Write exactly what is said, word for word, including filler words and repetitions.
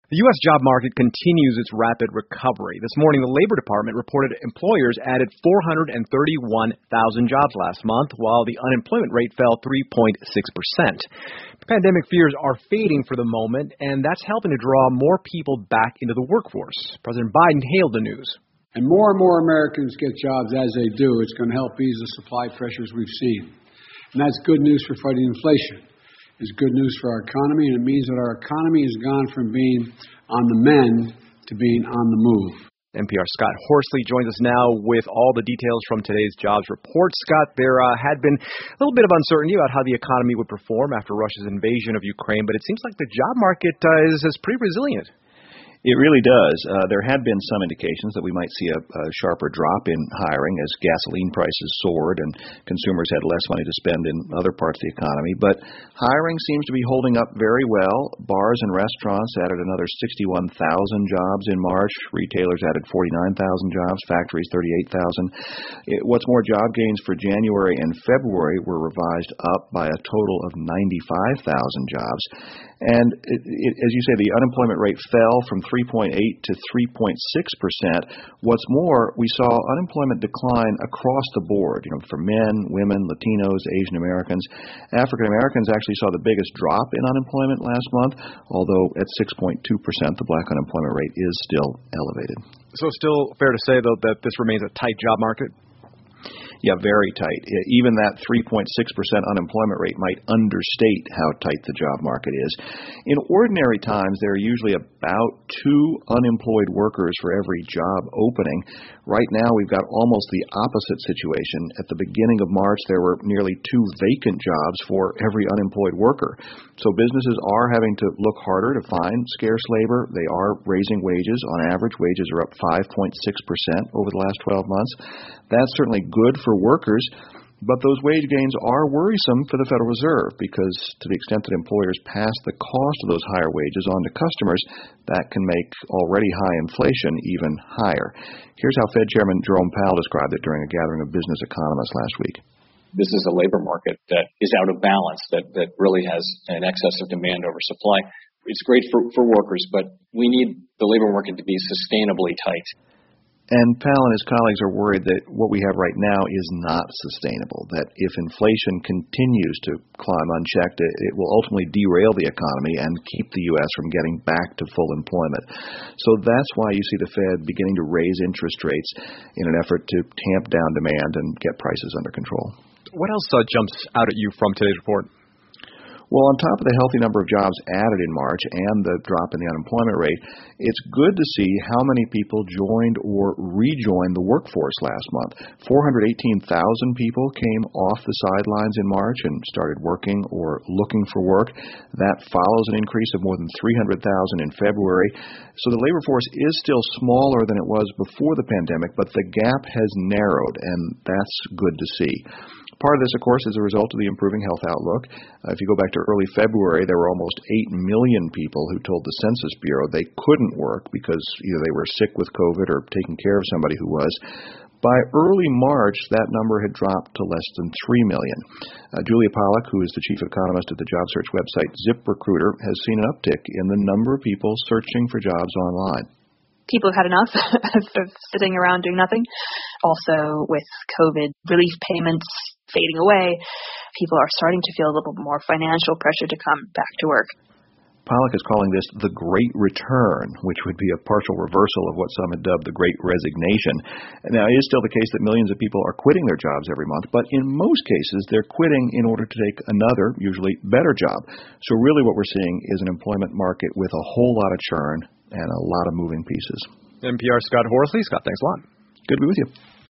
The U S job market continues its rapid recovery. This morning, the Labor Department reported employers added four hundred thirty-one thousand jobs last month, while the unemployment rate fell three point six percent. Pandemic fears are fading for the moment, and that's helping to draw more people back into the workforce. President Biden hailed the news. And more and more Americans get jobs as they do. It's going to help ease the supply pressures we've seen. And that's good news for fighting inflation. It's good news for our economy, and it means that our economy has gone from being on the mend to being on the move. N P R's Scott Horsley joins us now with all the details from today's jobs report. Scott, there uh, had been a little bit of uncertainty about how the economy would perform after Russia's invasion of Ukraine, but it seems like the job market uh, is, is pretty resilient. It really does. Uh, there had been some indications that we might see a, a sharper drop in hiring as gasoline prices soared and consumers had less money to spend in other parts of the economy. But hiring seems to be holding up very well. Bars and restaurants added another sixty-one thousand jobs in March. Retailers added forty-nine thousand jobs. Factories, thirty-eight thousand. What's more, job gains for January and February were revised up by a total of ninety-five thousand jobs. And it, it, as you say, the unemployment rate fell from three point eight to three point six percent. What's more, we saw unemployment decline across the board, you know, for men, women, Latinos, Asian Americans. African Americans actually saw the biggest drop in unemployment last month, although at six point two percent, the black unemployment rate is still elevated. So still fair to say, though, that this remains a tight job market? Yeah, very tight. Even that three point six percent unemployment rate might understate how tight the job market is. In ordinary times, there are usually about two unemployed workers for every job opening. Right now, we've got almost the opposite situation. At the beginning of March, there were nearly two vacant jobs for every unemployed worker. So businesses are having to look harder to find scarce labor. They are raising wages. On average, wages are up five point six percent over the last twelve months. That's certainly good for workers, but those wage gains are worrisome for the Federal Reserve because to the extent that employers pass the cost of those higher wages on to customers, that can make already high inflation even higher. Here's how Fed Chairman Jerome Powell described it during a gathering of business economists last week. This is a labor market that is out of balance, that, that really has an excess of demand over supply. It's great for, for workers, but we need the labor market to be sustainably tight. And Powell and his colleagues are worried that what we have right now is not sustainable, that if inflation continues to climb unchecked, it, it will ultimately derail the economy and keep the U S from getting back to full employment. So that's why you see the Fed beginning to raise interest rates in an effort to tamp down demand and get prices under control. What else uh, jumps out at you from today's report? Well, on top of the healthy number of jobs added in March and the drop in the unemployment rate, it's good to see how many people joined or rejoined the workforce last month. four hundred eighteen thousand people came off the sidelines in March and started working or looking for work. That follows an increase of more than three hundred thousand in February. So the labor force is still smaller than it was before the pandemic, but the gap has narrowed, and that's good to see. Part of this, of course, is a result of the improving health outlook. Uh, if you go back to early February, there were almost eight million people who told the Census Bureau they couldn't work because either they were sick with COVID or taking care of somebody who was. By early March, that number had dropped to less than three million. Uh, Julia Pollack, who is the chief economist at the job search website ZipRecruiter, has seen an uptick in the number of people searching for jobs online. People have had enough of sitting around doing nothing. Also, with COVID relief payments fading away, people are starting to feel a little bit more financial pressure to come back to work. Pollack is calling this the Great Return, which would be a partial reversal of what some had dubbed the Great Resignation. Now, it is still the case that millions of people are quitting their jobs every month, but in most cases, they're quitting in order to take another, usually better job. So really what we're seeing is an employment market with a whole lot of churn and a lot of moving pieces. N P R Scott Horsley. Scott, thanks a lot. Good to be with you.